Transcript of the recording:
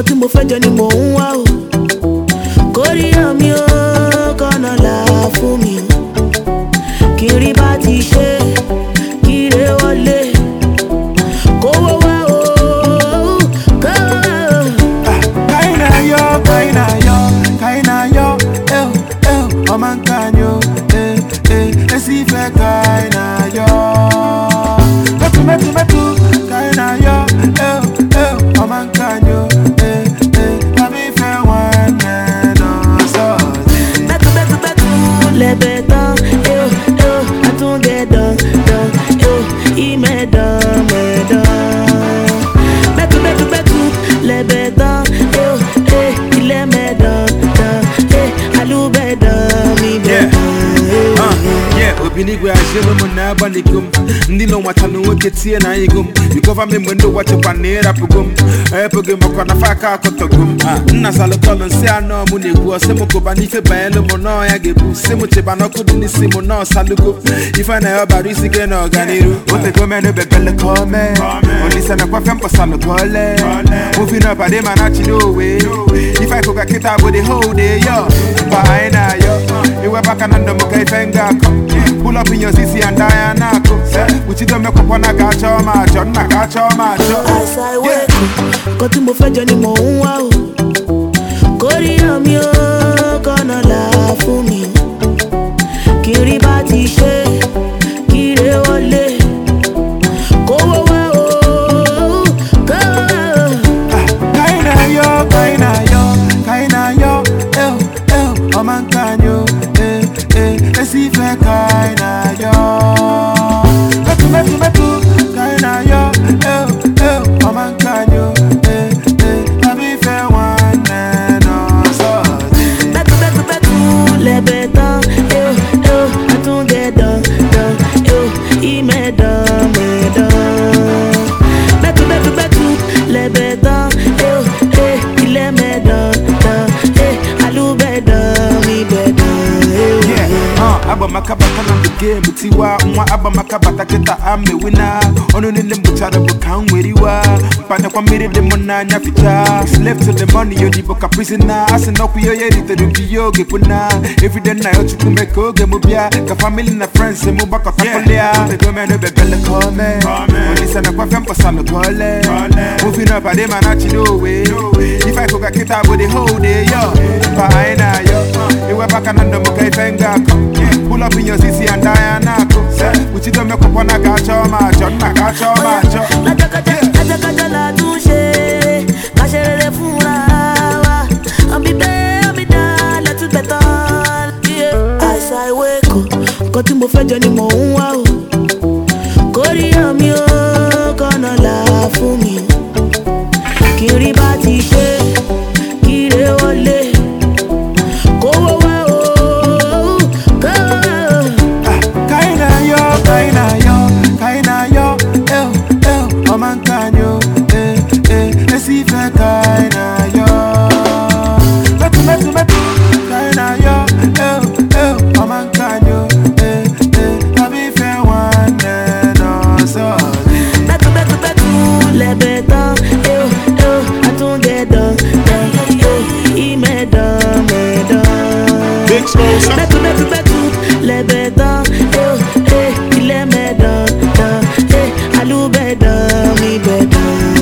nǹkan tí mo fẹ́ jẹ ni mò ń wá o. Kóríyá mi ó kọ́nà là fún mi o. Kí n rí bá ti ṣe kí ire wọlé. Kówó wá o, kówó wá o. Kaina yo, ọmọ nǹkan yo, esi fẹ́ kaina yo. Mẹ́tù, kaina yo, ọmọ nǹkan yo, tàbí fẹ́ wọn nẹ́nà sọ́ọ̀tì. Mẹ́tù, lẹ́bẹ̀ tán, àtúndẹ̀ dán, ìmẹ̀ dán, mẹ́tù, lẹ́bẹ̀ tán, ilẹ̀ mẹ́dán, alúbẹ̀ dán, mi bẹ̀. Obinigwe ajelo na banikum ndilo watanu weketie na igum you cover me mwendo wache panera pugum pugum makwana faka kotogum nna salo kolon se ano mu negu osemo ko bani fe baelo mo no ya gebu semo cheba no kudu ni simo no salugo ifa na yo barisi ge no ganiru ote go me no bebele come only sana kwa fempo salo kole moving up ade manachi no way if I cook a kita with the whole day yo baina yo you were back and under mo kai fenga pull up in your CC and Diana go. With you don't make up on a catch on my John, I catch on my John. As I wake up, got to move for Johnny Mo. Wow, Korea mi o, gonna laugh for me. Kiri bati she, kiri wale. Go wow, go. Kaina yo, oman kanyo, esi fe kaina yo. Metu, kaina yo, oman kanyo, tàbí fẹ́ wọn nẹ́nà sọ́ọ̀tì. Metu, lẹ́bẹ̀ tán, àtúndẹ̀ dán, ìmẹ̀ dán, Metu, lẹ́bẹ̀ tán, ilẹ̀ mẹ́dán, alúbẹ̀ dán, mi bẹ̀ dán. Aba makabata na the game tiwa nwa aba makabata kita ame winner onu ni mbuchara bukan weriwa mpanya kwa miri de mona nya ficha slave to the money yo di boka prisoner asino ku yo yeri to the yo ge kuna every day na yo chukume ko ge mobia ka family na friends mu baka takolia te go me no bebele come only sana kwa fempo salo kole moving up ade manachi no way if I cook a kita with the whole day yo baina yo you were back and under mo kai fenga pull up in your CC and Diana go. With you don't make up on a catch on my John, I catch on my John. Aja la touche, cacher les fous Ambi da, la tout béton. As I wake up, quand tu me fais Johnny Mo. Wow, Korea mi o, gonna laugh for me. Kiri bati she, kiri wale. Go Kaina yo, oman kanyo, esi fe kaina yo. Metu, kaina yo, oman kanyo, tàbí fẹ́ wọn nẹ́nà sọ́ọ̀tì. Metu, lẹ́bẹ̀ tán, àtúndẹ̀ dán, ìmẹ̀ dán, Metu, lẹ́bẹ̀ tán, ilẹ̀ mẹ́dán, alúbẹ̀ dán, mi bẹ̀ dán.